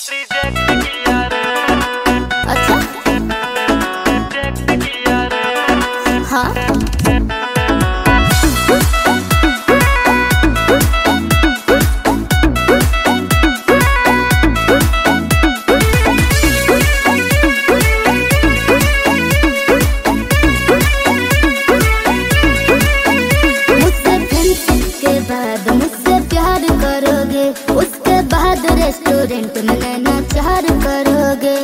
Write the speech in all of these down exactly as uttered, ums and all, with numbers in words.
अच्छा हाँ उसके बाद रेस्टोरेंट में नैना चार करोगे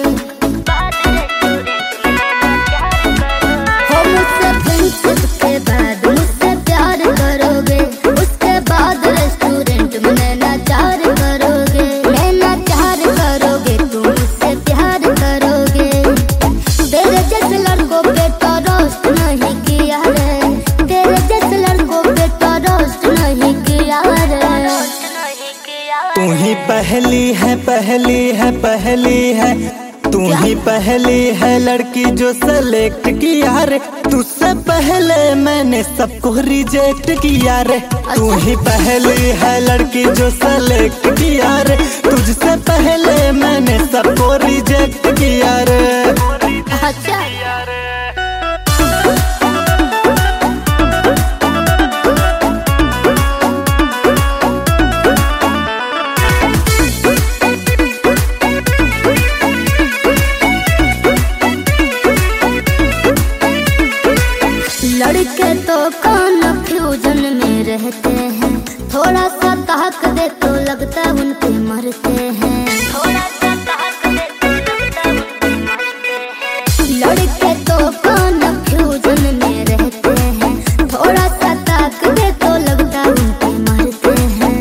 हो मुझसे फ्रेंडशिप के बाद मुझसे प्यार करोगे उसके बाद रेस्टोरेंट में नैना चार करोगे नैना चार करोगे तुम मुझसे प्यार करोगे तेरे जैसे लड़कों पे तो रोस्ट नहीं किया रे तेरे जैसे लड़कों पे तो रोस्ट नहीं किया रे तू ही पहली है पहली है पहली है तू ही पहली है लड़की जो सेलेक्ट किया रे तुझसे पहले मैंने सबको रिजेक्ट किया रे तू ही पहली है लड़की जो सेलेक्ट किया रे तुझसे पहले मैंने सबको रिजेक्ट किया रे। अच्छा लड़के तो कन्फ्यूजन में रहते हैं थोड़ा सा ताक दे तो लगता उन पे मरते हैं थोड़ा सा ताक दे तो लगता उन पे मरते हैं लड़के तो कन्फ्यूजन में रहते हैं थोड़ा सा ताक दे तो लगता उन पे मरते हैं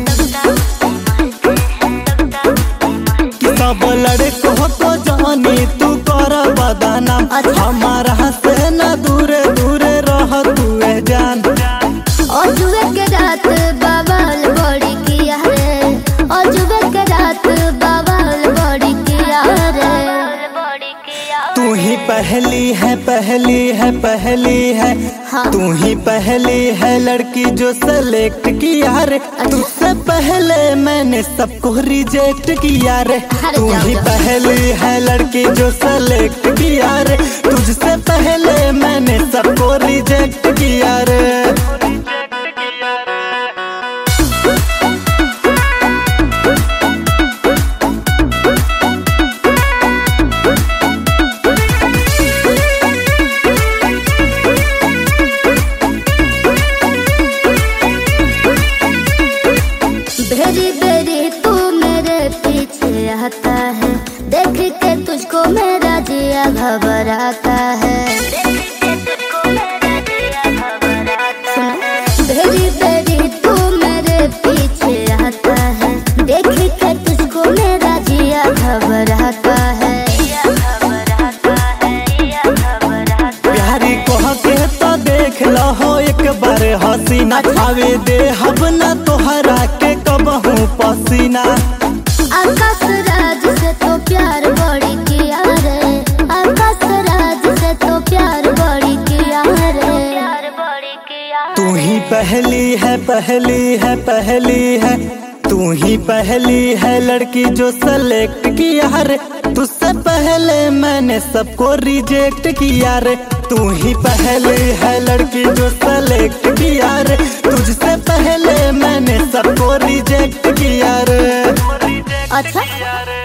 सब लड़कों को जानी तू कर बदाना हमारा से न दूरे दूरे जान और जुए के रात बावल बड़ी किया रे और जुए के रात बावल बड़ी किया रे तू ही पहली है पहली है पहली है हाँ। तू ही पहली है लड़की जो सेलेक्ट किया रे तुझसे पहले मैंने सबको रिजेक्ट किया रे तू ही पहली है लड़की जो सेलेक्ट किया रे तुझसे पहले मैंने सबको रिजेक्ट किया रे। बेरी बेरी तू मेरे पीछे आता है देख के तुझको मेरा जिया घबराता है बेरी बेरी तू मेरे पीछे आता है देख के तुझको मेरा जिया घबराता है प्यारी को के तो देख लो हो एक बार हसीना आवे दे हब ना तोहरा के कबहू पसीना आकाश राज से तो प्यार बड़ी किया रे आकाश राज से तो प्यार बड़ी किया रे तू ही पहली है पहली है पहली है तू ही पहली है लड़की जो सेलेक्ट किया रे तुझसे पहले मैंने सबको रिजेक्ट किया रे तू ही पहली है लड़की जो सेलेक्ट किया रे तुझसे पहले मैंने सबको रिजेक्ट किया रे। अच्छा